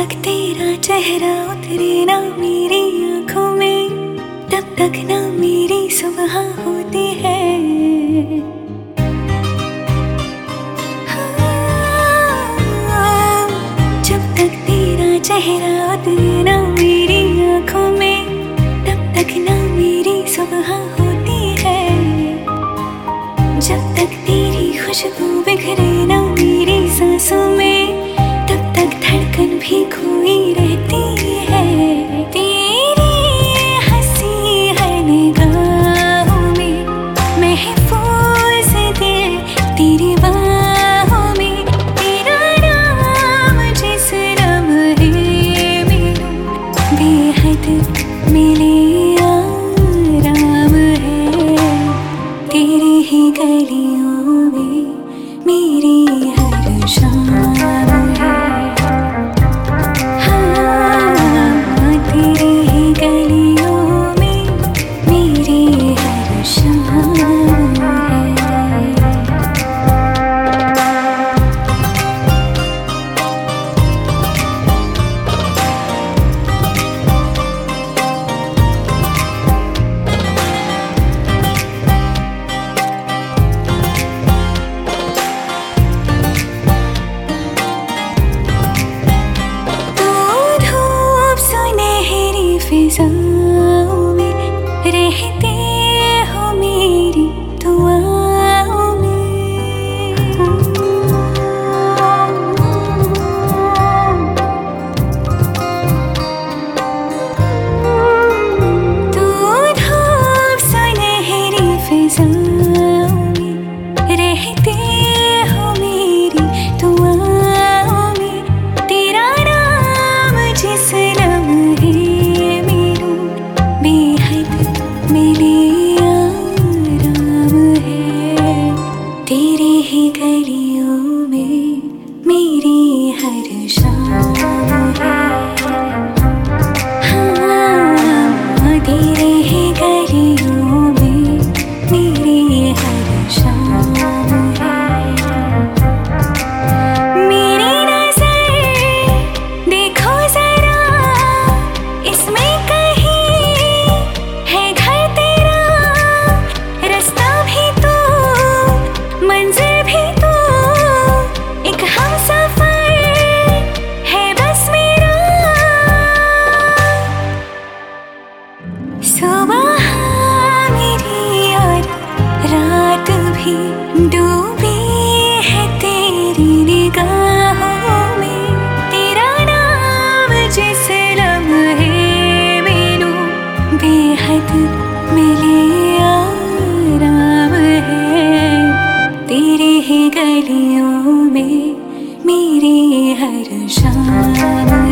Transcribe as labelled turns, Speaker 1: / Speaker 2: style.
Speaker 1: तक तेरा चेहरा उतरे ना मेरी आंखों में, तब तक ना मेरी सुबह होती है। हाँ, जब तक तेरा चेहरा उतरे ना मेरी आंखों में, तब तक ना मेरी सुबह होती है। जब तक तेरी खुशबू बिखरे ना मेरी सांसों में, तब तक धड़कन भी खोई रहती है। तेरी हंसी हर निगाहों में महफूज दिल तेरी बाहों में, तेरा नाम जिस लम्हे में लूं बेहद मिले आराम है। तेरी ही गलियों में मेरी हर शाम है। हाँ, तेरी ही गलियों में मेरी हर शाम है। फिजाओं में रहते हो मेरी दुआओं में। तू धूप सुनहरी फिजाओं में रहते हो मेरी दुआओं में, तेरा नाम जिस लम्हे मिले आराम है। तेरी ही गलियों में मेरी हर शाम है। हाँ, तेरी ही गलियों में मेरी हर शाम है। मेरी नजर देखो जरा, इसमें सुबह मेरी और रात भी डूबी है तेरी निगाहों में, तेरा नाम जिस लम्हे में लूं बेहद मिले आराम है। तेरी ही गलियों में मेरी हर शाम